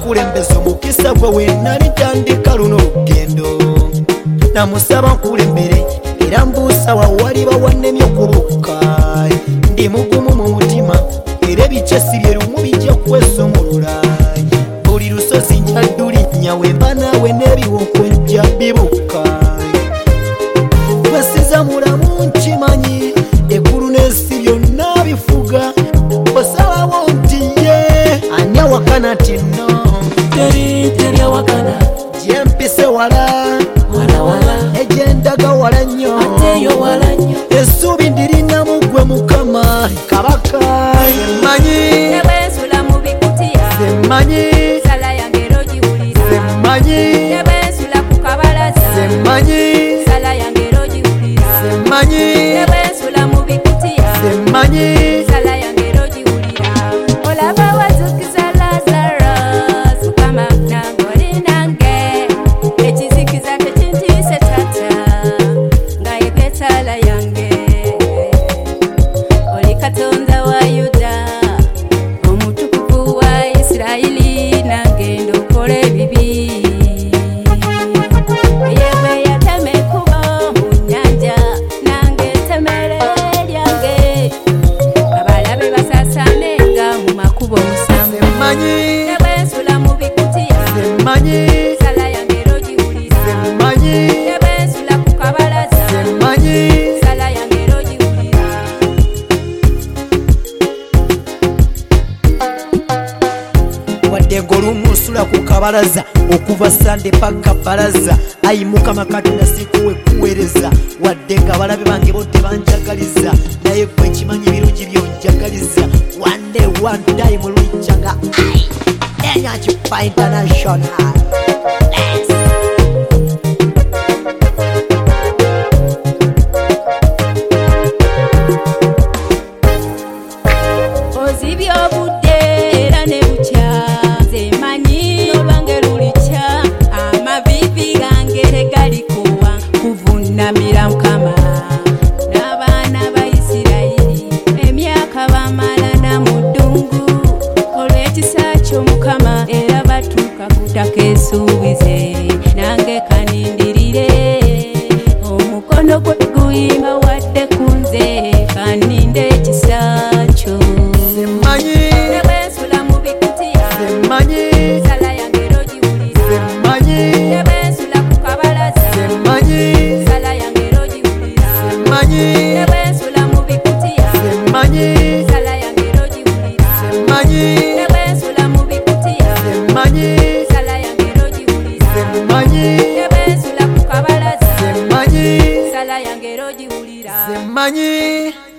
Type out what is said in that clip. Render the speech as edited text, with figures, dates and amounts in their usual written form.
nkulembeza omukisa gwe wenali tandika luno olugendo namusaba nkulembere era mbuusa wawali bawannemye okubuuka ndi mugumu mu mutima era ebikyesi bye lumu bijja kwesumulula buli lusozi njaddulinnya wemba naawe n'ebiwuku njja bibuuka wesiza mulamu nkimanyi eggulu n'ensi byonna bifuga osalawo nti ye ani awakana ti nno teri awakana gyempise wala egyendaga wala nnyo essuubi ndirinamu gwe mukama kabaka semmanyi semmanyi semmanyi semmanyi semmanyi ngolumusula ku kabalaza okuva sande paka balaza ayimuka makatonda sikuwe kuweereza wadde nga balabe bange bodde banjagaliza naye gwe kimanyi birungi byonjagaliza one day one time lwijjanga enyakifa international kesubize nange kanindirire omukono gwe guyimba wadde kunze kaninde ekisakyo semmanyi nebensula mu bikutiya semmanyi sala yange rogiwulira semmanyi nebensula ku kabalaza semmanyi sala yange rogiwulira semmanyi nebensula mu bikutiya semmanyi sala yange rogiwulira semmanyi nebensula mu bikutiya semmanyi nebensula ku kabalaza semmanyi sala yange rogiwulira semmanyi